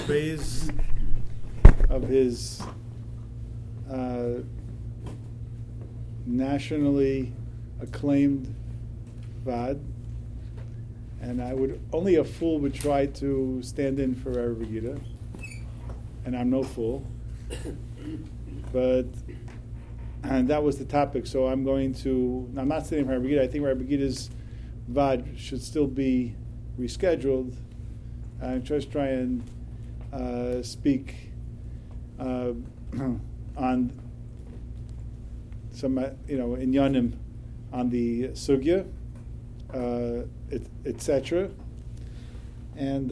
Beis of his nationally acclaimed Vad, and only a fool would try to stand in for Rabbi Gita, and I'm no fool, and that was the topic. So I'm not standing for Rabbi Gita. I think Rabbi Gita's Vad should still be rescheduled. I'm just trying to speak on some, in Yanim, on the sugya, etc. And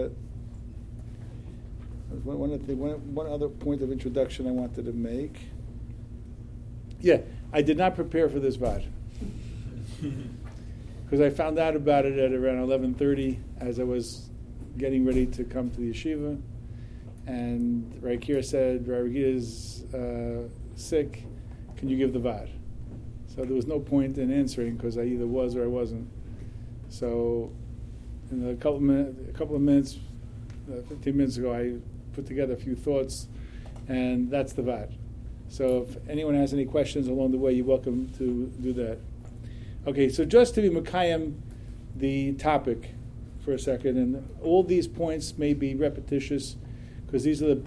one other point of introduction I wanted to make. Yeah, I did not prepare for this Vad because I found out about it at around 11:30 as I was getting ready to come to the yeshiva, and Raikir said, Rabbi Gita is sick, can you give the Vad? So there was no point in answering because I either was or I wasn't. So in a couple of minutes, 15 minutes ago, I put together a few thoughts, and that's the Vad. So if anyone has any questions along the way, you're welcome to do that. Okay, so just to be Makayim, the topic for a second, and all these points may be repetitious because these are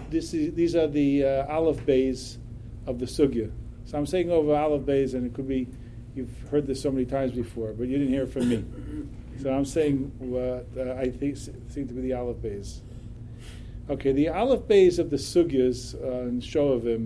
the Aleph Bays of the Sugya. So I'm saying over Aleph Bays, and it could be you've heard this so many times before, but you didn't hear it from me. So I'm saying what I think seem to be the Aleph Bays. Okay, the Aleph Bays of the Sugyas in Shovavim,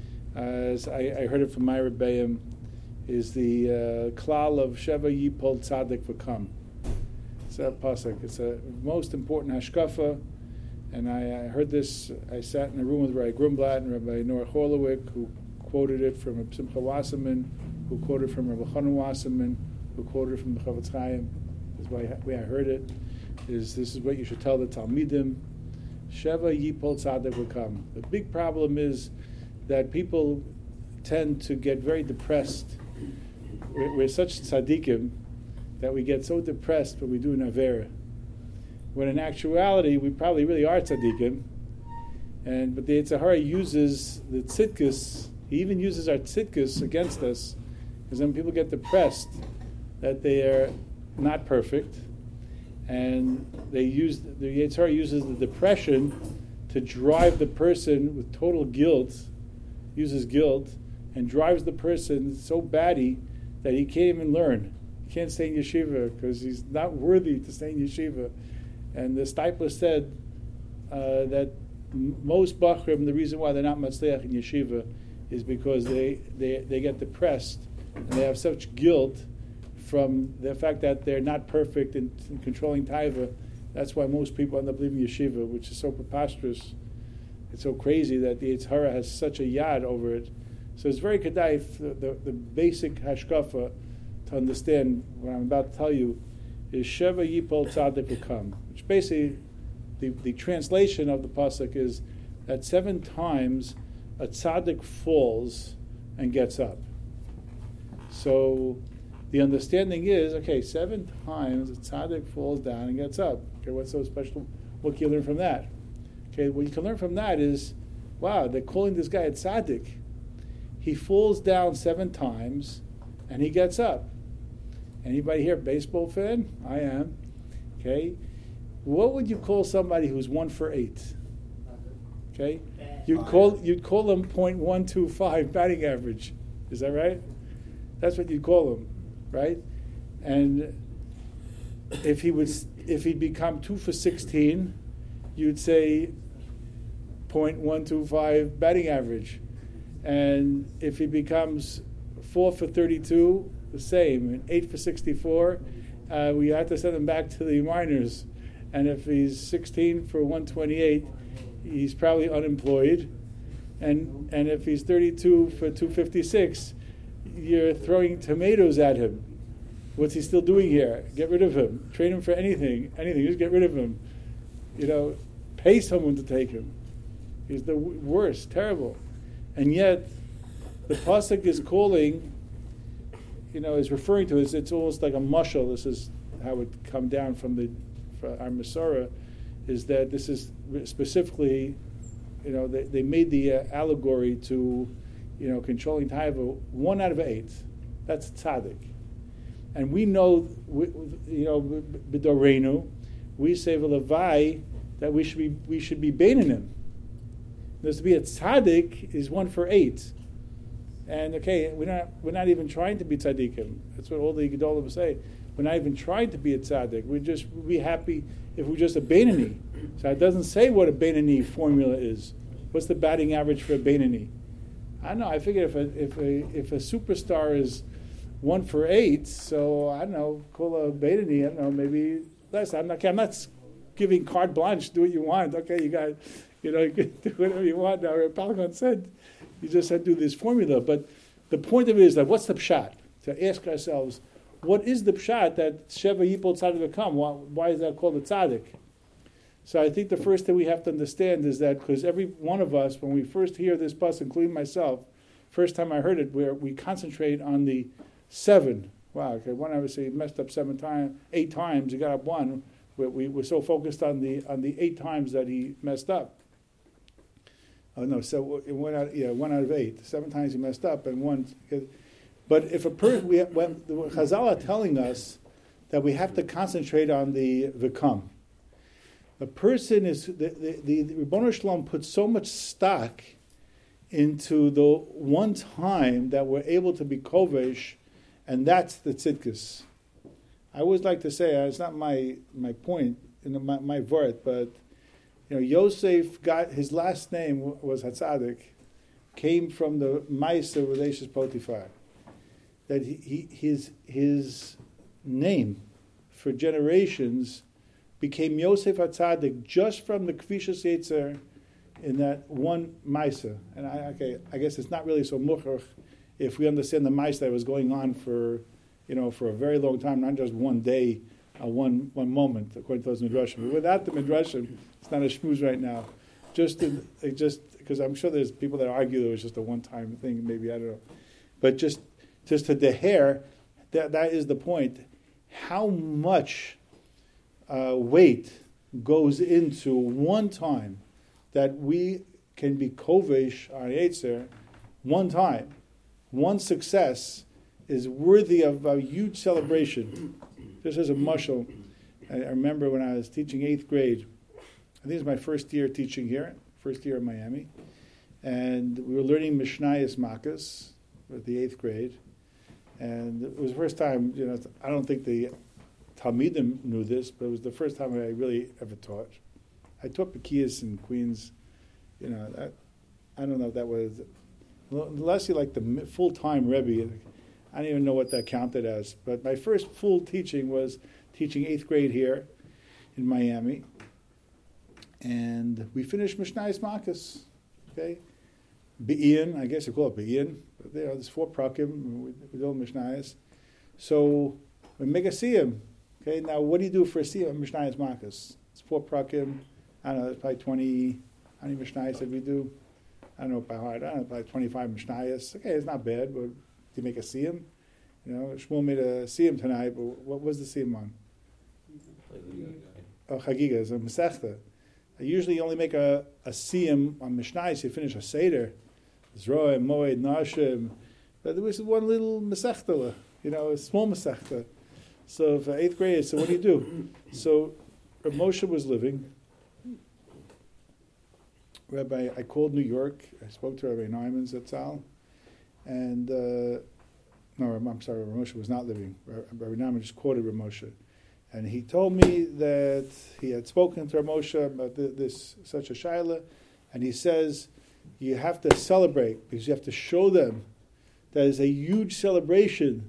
as I heard it from my Rebbeim, is the klal of Sheva Yipol Tzadik V'Kam. It's a pasuk. It's a most important hashkafa, and I heard this. I sat in a room with Rabbi Grumblat and Rabbi Nora Horlowick, who quoted it from Simcha Wasserman, who quoted from Rabbi Chanan Wasserman, who quoted from the Chavetz Chaim. This is the way I heard it. This is what you should tell the Talmidim. Sheva Yipol Tzadik V'Kam. The big problem is that people tend to get very depressed. We're such tzaddikim that we get so depressed when we do an avera, when in actuality we probably really are tzaddikim. But the Yetzer Hara uses the tzidkus. He even uses our tzidkus against us, because then people get depressed that they are not perfect, and the Yetzer Hara uses the depression to drive the person with total guilt, uses guilt, and drives the person so batty that he can't even learn. He can't stay in yeshiva because he's not worthy to stay in yeshiva. And the Steipler said that most bachrim, the reason why they're not matzliach in yeshiva is because they get depressed and they have such guilt from the fact that they're not perfect in controlling taiva. That's why most people end up leaving yeshiva, which is so preposterous. It's so crazy that the Yetzer Hara has such a yad over it. So it's very kedai, the basic hashkafa to understand what I'm about to tell you is Sheva Yipol Tzadik V'Kam, which basically the translation of the pasuk is that 7 times a tzaddik falls and gets up. So the understanding is, 7 times a tzaddik falls down and gets up. Okay, what's so special? What can you learn from that? Okay, what you can learn from that is, wow, they're calling this guy a tzaddik. He falls down 7 times and he gets up. Anybody here a baseball fan? I am. Okay. What would you call somebody who's 1 for 8? Okay. You'd call them .125 batting average. Is that right? That's what you'd call him, right? And if he'd become 2 for 16, you'd say .125 batting average. And if he becomes 4 for 32, the same. And 8 for 64, we have to send him back to the minors. And if he's 16 for 128, he's probably unemployed. And if he's 32 for 256, you're throwing tomatoes at him. What's he still doing here? Get rid of him. Train him for anything. Just get rid of him. Pay someone to take him. He's the worst, terrible. And yet, the pasuk is calling, is referring to it. It's almost like a mashal. This is how it come down from our Masorah, is that this is specifically, they made the allegory to, controlling taiva 1 out of 8. That's tzaddik. And we know, b'dorenu, we say v'levai that we should be beinim. There's to be a tzaddik is 1 for 8. And okay, we're not even trying to be tzaddikim. That's what all the gedolim say. We're not even trying to be a tzaddik. We'd be happy if we're just a Beinani. So it doesn't say what a Beinani formula is. What's the batting average for a Beinani? I don't know. I figure if a superstar is 1 for 8, so I don't know, call a Beinani, I don't know, maybe less. I'm not giving carte blanche. Do what you want. Okay, you can do whatever you want. Now, Palagon said, you just have to do this formula. But the point of it is that what's the pshat? To ask ourselves, what is the pshat that Sheva Yipol Tzaddik come? Why is that called a tzaddik? So I think the first thing we have to understand is that because every one of us, when we first hear this bus, including myself, first time I heard it, where we concentrate on the 7. Wow, okay, one obviously messed up 8 times, he got up 1. We were so focused on the 8 times that he messed up. Oh no, so it went out. Yeah, 1 out of 8. 7 times he messed up, and 1. But if a person, when the Chazal are telling us that we have to concentrate on the v'kam, the person is the Ribbono Shalom puts so much stock into the one time that we're able to be kovesh, and that's the tzidkus. I always like to say, it's not my point, my vort, but Yosef got his last name was Hatzadik, came from the Ma'aser with Eishes Potifar. That his name for generations became Yosef Hatzadik just from the Kvishas Yetzer in that one Ma'aser. And I guess it's not really so muchach if we understand the Ma'aser that was going on for a very long time, not just one day, one moment, according to those midrashim. But without the midrashim, it's not a shmooze right now. Just because I'm sure there's people that argue it was just a one-time thing. Maybe I don't know, but just to deher, that is the point. How much weight goes into one time that we can be kovesh on Yetzer, one time, one success is worthy of a huge celebration. Just as a mashal, I remember when I was teaching 8th grade, I think it was my first year teaching here, first year in Miami, and we were learning Mishnayos Makas with the 8th grade, and it was the first time, I don't think the Talmidim knew this, but it was the first time I really ever taught. I taught Bekias in Queens, I don't know if that was, unless you like the full-time Rebbe, I don't even know what that counted as, but my first full teaching was teaching 8th grade here in Miami, and we finished Mishnayos Makas, okay? Be'in, I guess you call it Be'in, but there's 4 prakim, we do Mishnayos. So we make a siyum, okay? Now what do you do for a siyum Mishnayos Makas? It's 4 prakim, I don't know, it's probably 20, how many Mishnayos did we do? I don't know by heart, I don't know, probably 25 Mishnayos. Okay, it's not bad, but to make a siyum, Shmuel made a siyum tonight, but what was the siyum on? Chagiga, it's a Masechta. I usually only make a siyum on Mishnayos, you finish a Seder, Zroa, Moed, Nashim, but there was one little Masechta, a small Masechta. So for 8th grade, so what do you do? So Reb Moshe was living. I called New York, I spoke to Rabbi Neumann Zatzal, and I'm sorry, Reb Moshe was not living. Rabbi Neumann just quoted Reb Moshe. And he told me that he had spoken to Reb Moshe about this such a shaila, and he says, you have to celebrate, because you have to show them that it's a huge celebration,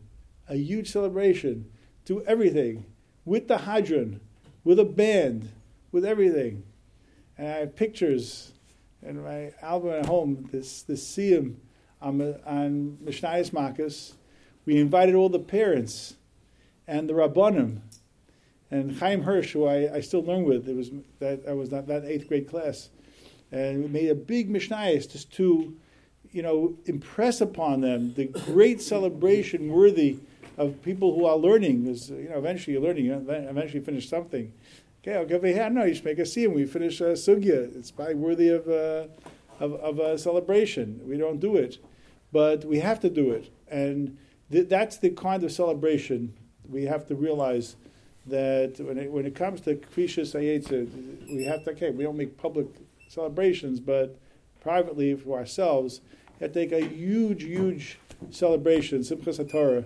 do everything, with the hadron, with a band, with everything. And I have pictures in my album at home, this siyum on Mishnayos Makas. We invited all the parents and the Rabbanim and Chaim Hirsch, who I still learn with. I was not that 8th grade class, and we made a big Mishnayos just to, impress upon them the great celebration worthy of people who are learning. Because eventually you're learning, eventually you finish something, Okay, no, you should make a siyum. We finish sugya. It's probably worthy of a celebration. We don't do it, but we have to do it, and that's the kind of celebration we have to realize that when it comes to Kvishas Hayetza, we have to, we don't make public celebrations, but privately for ourselves, we have to take a huge celebration, Simchas HaTorah,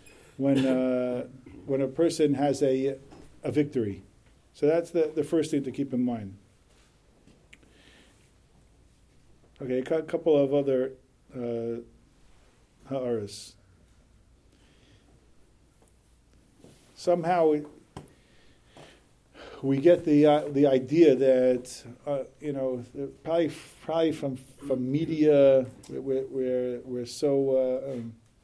when a person has a victory. So that's the first thing to keep in mind. Okay, a couple of other ha'aras. Somehow we get the idea that probably from media we're so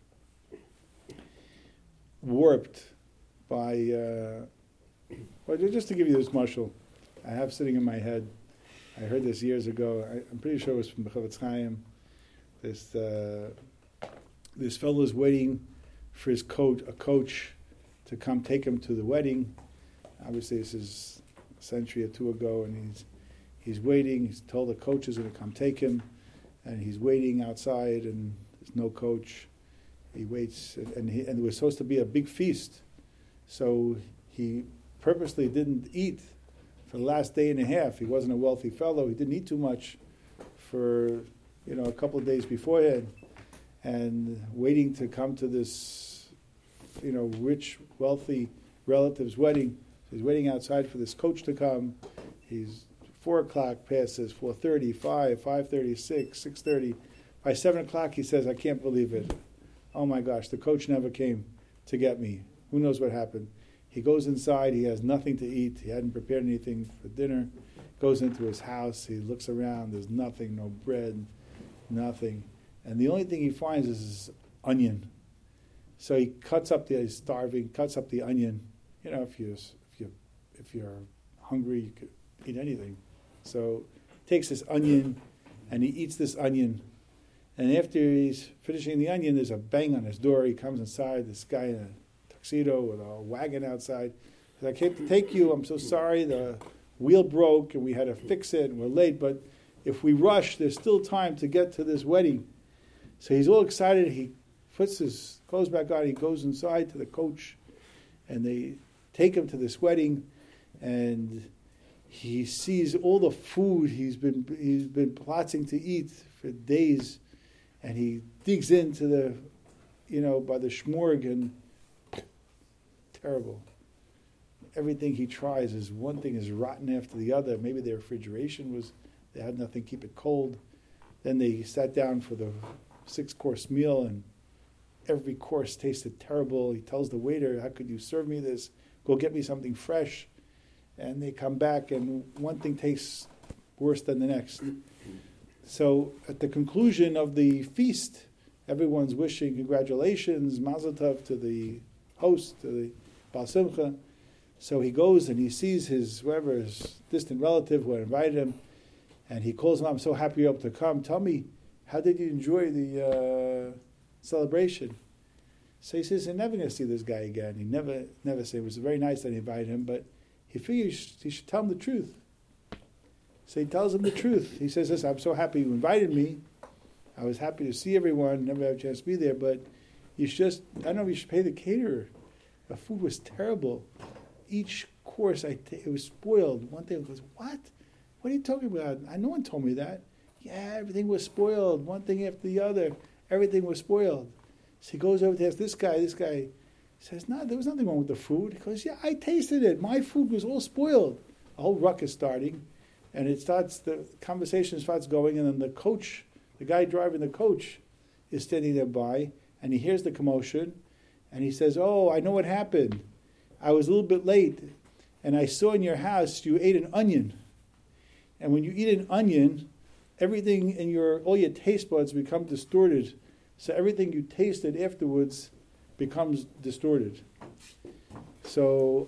warped by. Well, just to give you this mashal, I have sitting in my head. I heard this years ago. I'm pretty sure it was from Chavetz Chaim. This fellow is waiting for a coach to come take him to the wedding. Obviously, this is a century or two ago, and he's waiting. He's told the coach is going to come take him, and he's waiting outside, and there's no coach. He waits, and it was supposed to be a big feast, so he purposely didn't eat for the last day and a half. He wasn't a wealthy fellow. He didn't eat too much for a couple of days beforehand, and waiting to come to this rich, wealthy relative's wedding. So he's waiting outside for this coach to come. He's 4 o'clock passes, 4:30, 5:30, 6:30. By 7 o'clock, he says, "I can't believe it. Oh my gosh, the coach never came to get me. Who knows what happened?" He goes inside, he has nothing to eat, he hadn't prepared anything for dinner, goes into his house, he looks around, there's nothing, no bread, nothing. And the only thing he finds is this onion. So he cuts up he's starving, cuts up the onion. If you're hungry, you could eat anything. So takes this onion and he eats this onion. And after he's finishing the onion, there's a bang on his door. He comes inside, this guy in a tuxedo with a wagon outside. He says, "I came to take you. I'm so sorry. The wheel broke and we had to fix it and we're late. But if we rush, there's still time to get to this wedding." So he's all excited. He puts his clothes back on. He goes inside to the coach and they take him to this wedding. And he sees all the food he's been plotting to eat for days. And he digs into by the shmorg, and terrible. Everything he tries is one thing is rotten after the other. Maybe their refrigeration they had nothing to keep it cold. Then they sat down for the 6-course meal, and every course tasted terrible. He tells the waiter, "How could you serve me this? Go get me something fresh." And they come back, and one thing tastes worse than the next. So at the conclusion of the feast, everyone's wishing congratulations, mazel tov to the host, to the Baal Simcha. So he goes and he sees his distant relative who had invited him, and he calls him up, "I'm so happy you're able to come. Tell me, how did you enjoy the celebration?" So he says, "I'm never going to see this guy again." He never said it was very nice that he invited him, but he figures he should tell him the truth. So he tells him the truth. He says, "Listen, I'm so happy you invited me. I was happy to see everyone, never had a chance to be there, but I don't know if you should pay the caterer. The food was terrible. Each course, it was spoiled." One thing goes, "What? What are you talking about? No one told me that." "Yeah, everything was spoiled. One thing after the other. Everything was spoiled." So he goes over to ask this guy. This guy says, "No, there was nothing wrong with the food." He goes, "Yeah, I tasted it. My food was all spoiled." A whole ruckus starting. And the conversation starts going, and then the coach, the guy driving the coach, is standing there by, and he hears the commotion, and he says, "Oh, I know what happened. I was a little bit late, and I saw in your house you ate an onion. And when you eat an onion, everything in all your taste buds become distorted. So everything you tasted afterwards becomes distorted. So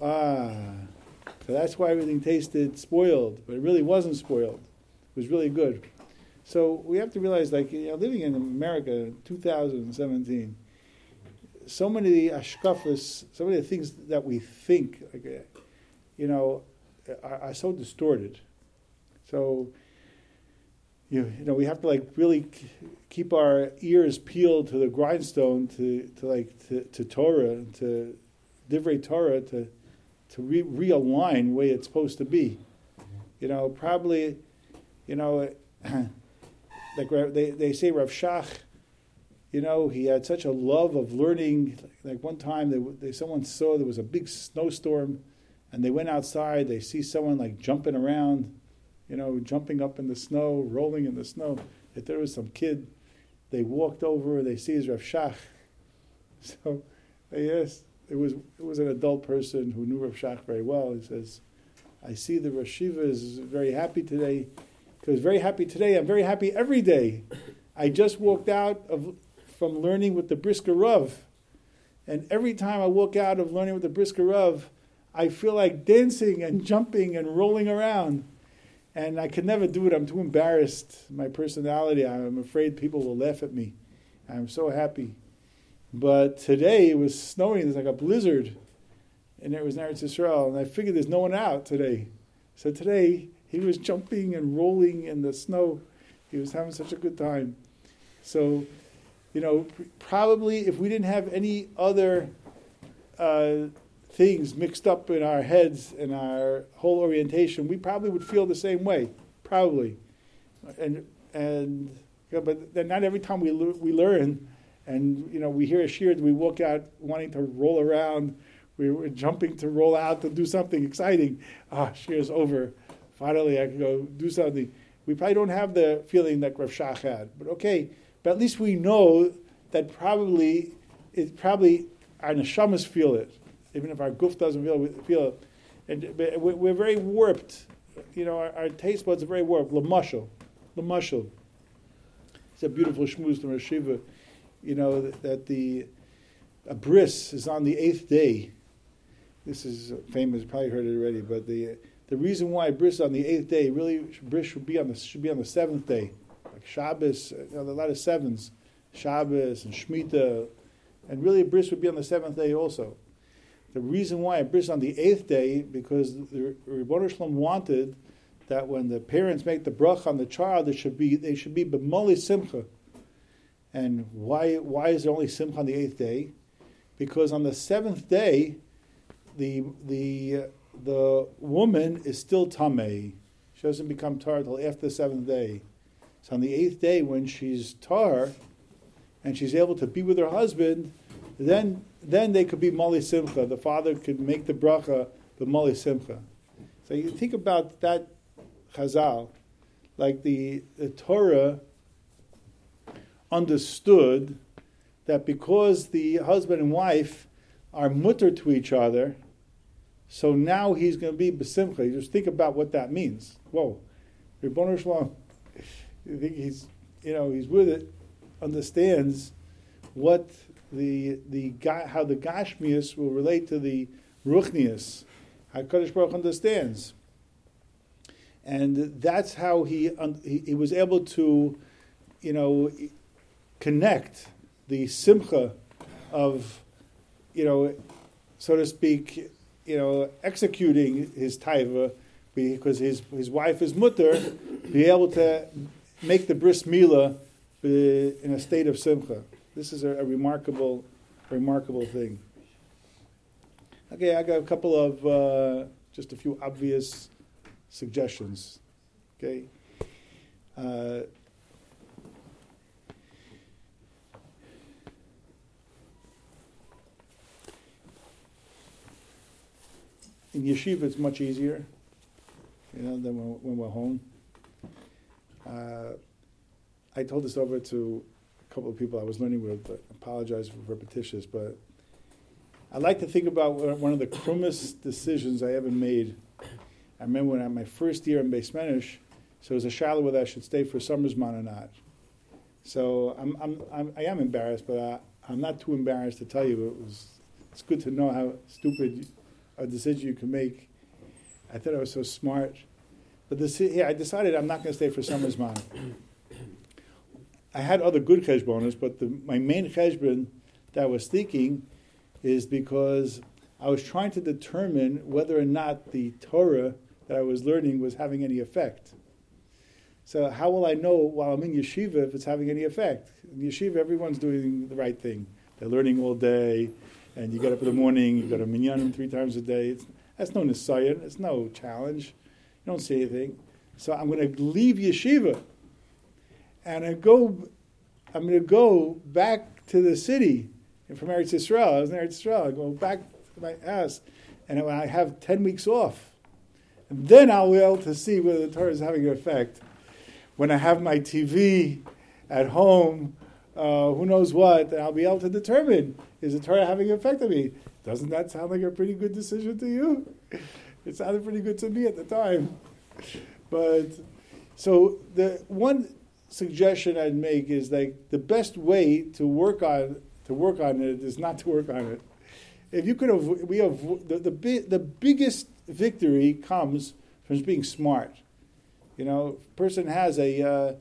that's why everything tasted spoiled, but it really wasn't spoiled. It was really good." So we have to realize, living in America in 2017, so many ashkafas, so many things that we think, are so distorted. So, you know, we have to like really keep our ears peeled to the grindstone to Torah, to Divrei Torah, to realign the way it's supposed to be. You know, probably, you know, like they say Rav Shach, you know, he had such a love of learning. Like one time, someone saw there was a big snowstorm, and they went outside. They see someone like jumping around, you know, jumping up in the snow, rolling in the snow. They thought it was some kid. They walked over. They see his Rav Shach. So they asked. It was an adult person who knew Rav Shach very well. He says, "I see the Rosh Yeshiva is very happy today. Because very happy today. I'm very happy every day. I just walked out from learning with the Brisker Rav. And every time I walk out of learning with the Brisker Rav, I feel like dancing and jumping and rolling around. And I could never do it. I'm too embarrassed. My personality, I'm afraid people will laugh at me. I'm so happy. But today it was snowing. There's like a blizzard. And it was in Eretz Yisrael. And I figured there's no one out today. So today he was jumping and rolling in the snow. He was having such a good time. So, you know, probably if we didn't have any other things mixed up in our heads and our whole orientation, we probably would feel the same way. Probably. And but then not every time we learn, and you know, we hear a shiur, we walk out wanting to roll around. We were jumping to roll out to do something exciting. Shiur's over. Finally, I can go do something. We probably don't have the feeling that Rav Shach had, but okay. But at least we know that probably our neshamas feel it, even if our guf doesn't feel it. And we're very warped. You know, our taste buds are very warped. L'mashal. It's a beautiful shmuz from Rosh Yeshiva. You know that a bris is on the 8th day. This is famous. You probably heard it already, but the reason why bris on the 8th day, really bris should be on the 7th day, like Shabbos. You know, there are a lot of sevens, Shabbos and Shemitah, and really bris would be on the 7th day also. The reason why bris on the 8th day, because the Rebbeinu Shalom wanted that when the parents make the bracha on the child, they should be b'moli simcha. And why is there only simcha on the 8th day? Because on the 7th day, the woman is still tamei. She doesn't become tar until after the 7th day. So on the 8th day, when she's tar, and she's able to be with her husband, then they could be mali simcha. The father could make the bracha, the mali simcha. So you think about that chazal, like the Torah understood that because the husband and wife are mutter to each other, so now he's going to be besimcha. Just think about what that means. Whoa, Rebbeinu Shalom, you think he's with it, understands what how the Gashmius will relate to the Ruchnius. How Kadosh Baruch understands, and that's how he was able to, connect the simcha of, so to speak, executing his taiva, because his wife is mutter, be able to make the bris milah in a state of simcha. This is a remarkable thing. Okay, I got a couple of just a few obvious suggestions. Okay. In yeshiva, it's much easier, than when we're home. I told this over to a couple of people I was learning with, but I apologize for repetitious, but I like to think about one of the crummest decisions I ever made. I remember when I had my first year in Beis Menush, so it was a shaila whether I should stay for summer zman or not. So I am embarrassed, but I'm not too embarrassed to tell you. It's good to know how stupid a decision you can make. I thought I was so smart. But I decided I'm not going to stay for summer zman. I had other good cheshbonos, but my main cheshbon that I was thinking is because I was trying to determine whether or not the Torah that I was learning was having any effect. So how will I know while I'm in yeshiva if it's having any effect? In yeshiva, everyone's doing the right thing. They're learning all day, and you get up in the morning, you go to minyanim 3 times a day. That's no nisayon, it's no challenge. You don't see anything. So I'm going to leave yeshiva, and I'm going to go back to the city from Eretz Yisrael. I was in Eretz Yisrael. I go back to my house, and I have 10 weeks off. And then I'll be able to see whether the Torah is having an effect. When I have my TV at home, who knows what, and I'll be able to determine, is the Torah having an effect on me? Doesn't that sound like a pretty good decision to you? It sounded pretty good to me at the time. But, so the one suggestion I'd make is like the best way to work on it is not to work on it. If you could the biggest victory comes from being smart. A person has a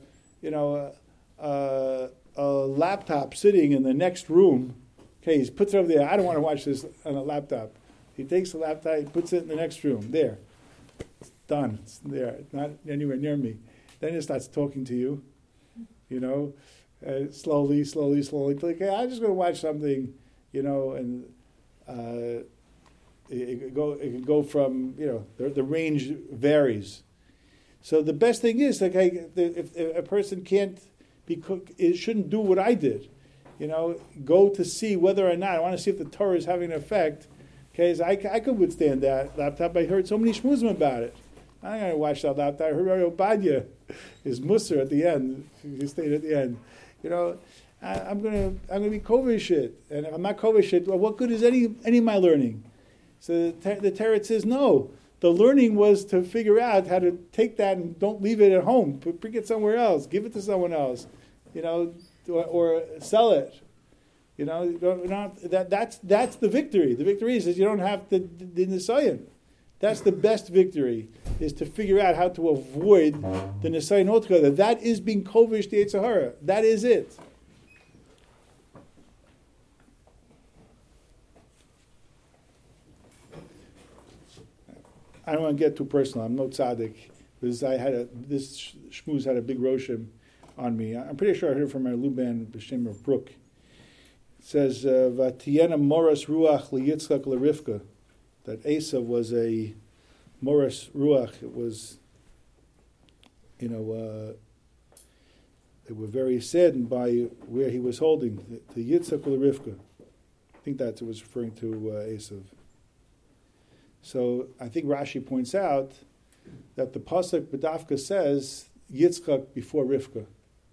laptop sitting in the next room. Okay, he puts it over there. I don't want to watch this on a laptop. He takes the laptop, he puts it in the next room. There, it's done. It's there. It's not anywhere near me. Then it starts talking to you. Slowly. Okay, I'm just going to watch something. And it can go from the range varies. So the best thing is if a person it shouldn't do what I did. Go to see whether or not I want to see if the Torah is having an effect. Okay, so I could withstand that laptop. I heard so many shmuzim about it. I'm not going to watch that laptop. I heard Rabbi Obadiah, his musar at the end. He stayed at the end. I'm going to be kovish it, and if I'm not kovish it, well, what good is any of my learning? So the Teretz says no. The learning was to figure out how to take that and don't leave it at home. Bring it somewhere else. Give it to someone else. Or sell it. That's the victory. The victory is you don't have the nisayon. That's the best victory, is to figure out how to avoid the nisayon altogether. That is being kovish the Yetzer Hara. That is it. I don't want to get too personal. I'm no tzaddik. This shmuz had a big roshim on me. I'm pretty sure I heard from my Luban B'Shem of Brook. It says, "V'tiyena moras ruach liyitzchak l'Rivka," that Esav was a moras ruach. It was, they were very saddened by where he was holding the Yitzchak l'Rivka. I think that it was referring to Esav. So I think Rashi points out that the pasuk B'dafka says Yitzchak before Rivka.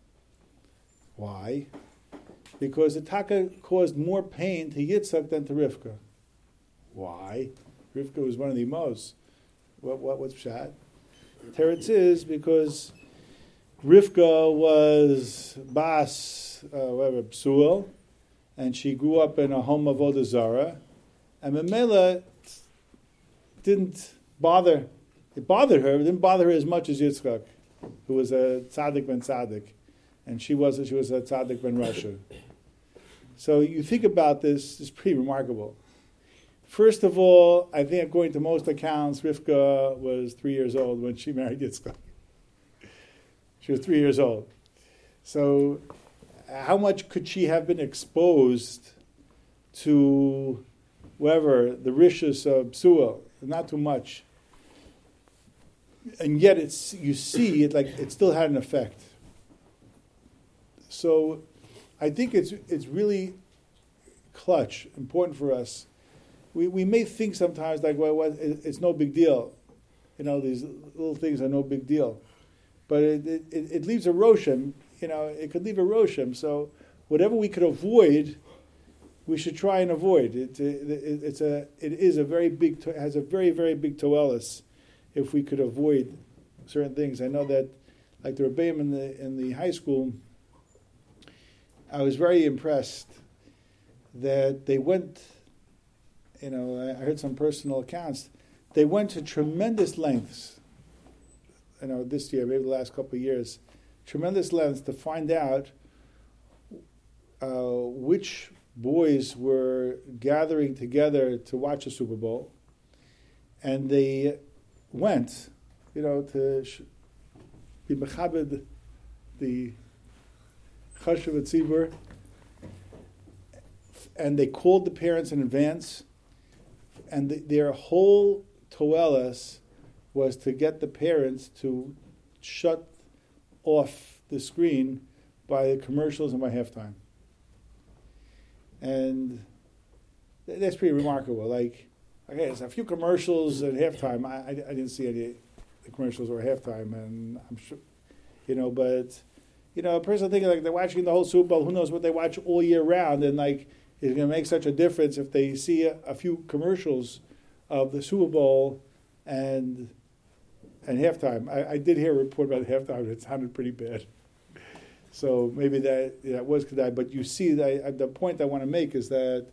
Why? Because the Taka caused more pain to Yitzchak than to Rivka. Why? Rivka was one of the most. What's pshat? Teretz is because Rivka was bas Psuel, and she grew up in a home of Avodah Zarah, and Memela didn't bother. It bothered her. It didn't bother her as much as Yitzchak, who was a tzaddik ben tzaddik, and she was a tzaddik ben Rasha. So you think about this; it's pretty remarkable. First of all, I think according to most accounts, Rivka was 3 years old when she married Yitzchak. She was 3 years old. So, how much could she have been exposed to, the rishus of Psuel? Not too much. And yet, it still had an effect. So, I think it's really clutch, important for us. We may think sometimes it's no big deal. These little things are no big deal. But it leaves a roshem, it could leave a roshem. So whatever we could avoid, we should try and avoid. It has a very, very big toelis if we could avoid certain things. I know that, like the Rebbeim in the high school, I was very impressed that they went, I heard some personal accounts, they went to tremendous lengths, this year, maybe the last couple of years, tremendous lengths to find out which boys were gathering together to watch the Super Bowl. And they went, to be mechabed the chashuv tzibur, and they called the parents in advance, and their whole toelas was to get the parents to shut off the screen by commercials and by halftime. And that's pretty remarkable. Like, okay, there's a few commercials at halftime. I didn't see any of the commercials or halftime, and I'm sure, but, a person thinking like they're watching the whole Super Bowl, who knows what they watch all year round, and like, it's going to make such a difference if they see a few commercials of the Super Bowl and halftime. I did hear a report about halftime. It sounded pretty bad. So maybe that was Kedai. But you see, the point I want to make is that,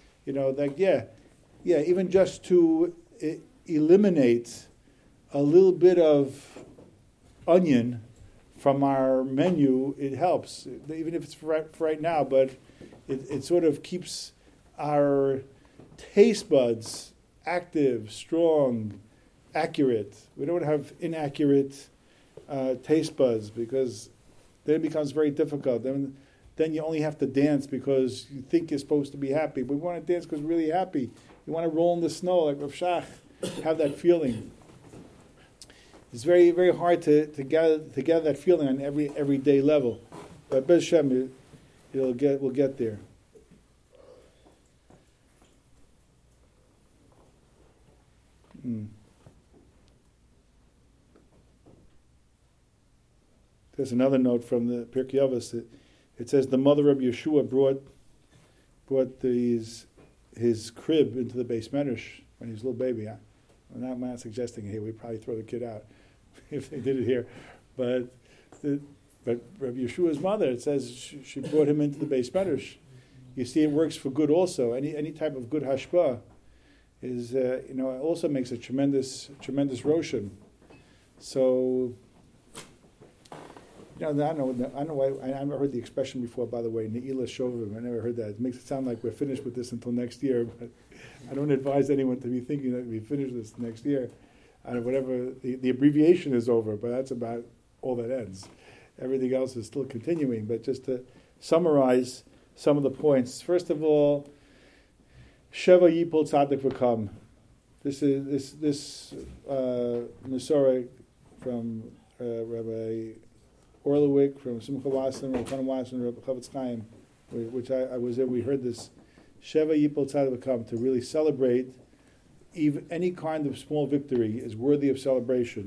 even just to eliminate a little bit of onion from our menu, it helps, even if it's for right now, but it sort of keeps our taste buds active, strong, accurate. We don't have inaccurate taste buds, because then it becomes very difficult. Then you only have to dance because you think you're supposed to be happy. But we want to dance because we're really happy. You want to roll in the snow like Rav Shach, have that feeling. It's very, very hard to gather that feeling on every everyday level. But Bez Shem, we'll get there. There's another note from the Pirkei Avos. It says the mother of Yeshua brought his crib into the Beis Medrash when he was a little baby. I'm not suggesting here we'd probably throw the kid out if they did it here, but Rabbi Yeshua's mother, it says she brought him into the Beis Medrash. You see, it works for good also. Any type of good hashpah is also makes a tremendous roshan. So. I don't know why. I never heard the expression before, by the way, Ne'ilah Shovim. I never heard that. It makes it sound like we're finished with this until next year, but I don't advise anyone to be thinking that we finish this next year. Whatever, the abbreviation is over, but that's about all that ends. Everything else is still continuing, but just to summarize some of the points. First of all, Sheva Yipol Tzadik V'Kam. This Masorah from Rabbi Orlowick, from Simcha Wasson, Rabbi Chanan Wasson, Rabbi Chavetz Chaim, which I was there. We heard this Sheva Yipol Tzadik V'Kam, to really celebrate. Even any kind of small victory is worthy of celebration.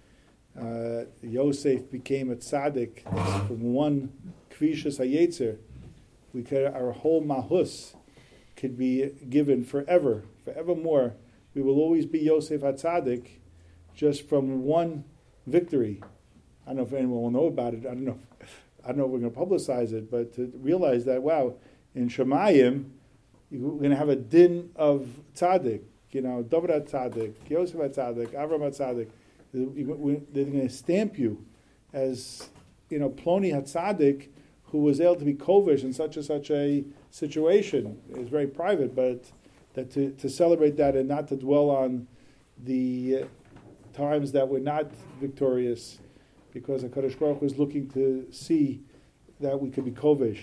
Yosef became a tzaddik from one kvishas hayetzer. Our whole mahus could be given forevermore. We will always be Yosef HaTzadik, just from one victory. I don't know if anyone will know about it. I don't know if we're going to publicize it, but to realize that, wow, in Shemayim, we're going to have a din of tzaddik. David HaTzadik, Yosef HaTzadik, Avram HaTzadik. They're going to stamp you as, Ploni HaTzadik, who was able to be kovish in such a situation. It's very private, but that to celebrate that and not to dwell on the times that we're not victorious, because HaKadosh Baruch Hu is looking to see that we could be kovish.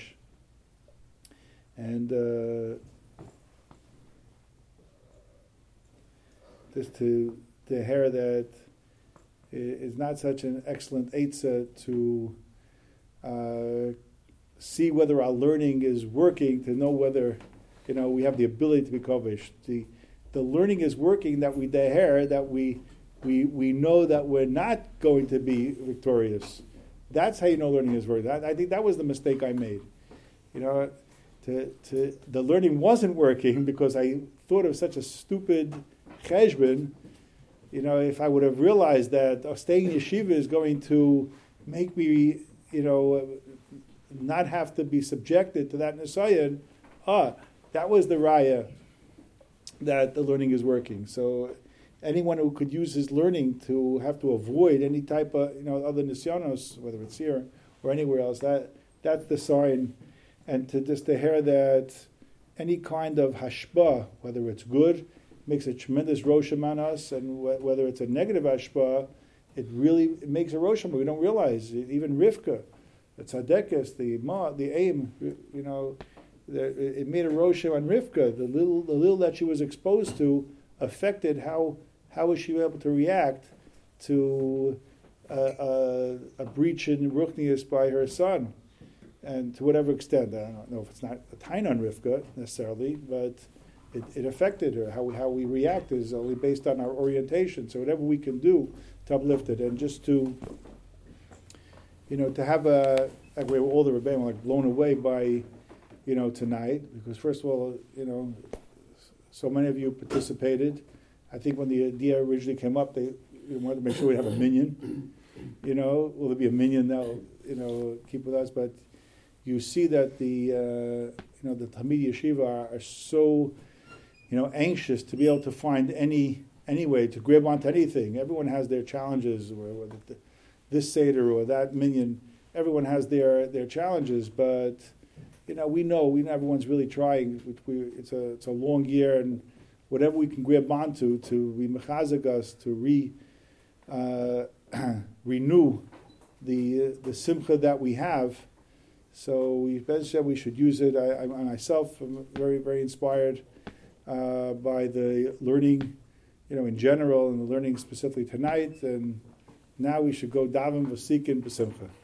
And just to hear that is not such an excellent eitzah to see whether our learning is working, to know whether we have the ability to be kovish. The learning is working, that we deher, that we know that we're not going to be victorious. That's how learning is working. I think that was the mistake I made. The learning wasn't working because I thought of such a stupid cheshbon. If I would have realized that staying in yeshiva is going to make me, not have to be subjected to that nisayon, that was the raya that the learning is working. So anyone who could use his learning to have to avoid any type of, other nisyonos, whether it's here or anywhere else, that's the sign. And to hear that any kind of hashba, whether it's good, makes a tremendous rosham on us, and whether it's a negative ashpa, it makes a rosham. We don't realize it. Even Rivka, the tzadekes, the aim, it made a rosham on Rivka. The little that she was exposed to affected how was she able to react to a breach in Ruchnius by her son, and to whatever extent. I don't know if it's not a tain on Rivka necessarily, but it affected her. How we react is only based on our orientation. So whatever we can do to uplift it, and just to have like we were all the Rebbeim like blown away by tonight, because first of all so many of you participated. I think when the idea originally came up, they wanted to make sure we have a minyan. Will there be a minyan now? Keep with us. But you see that the Talmidei Yeshiva are so anxious to be able to find any way to grab onto anything. Everyone has their challenges, whether this seder or that minyan. Everyone has their challenges, but we know everyone's really trying. It's a long year, and whatever we can grab onto to be mechazek us, to renew the simcha that we have. So we said we should use it. I myself am very, very inspired by the learning, in general, and the learning specifically tonight. And now we should go daven v'sikin b'simcha.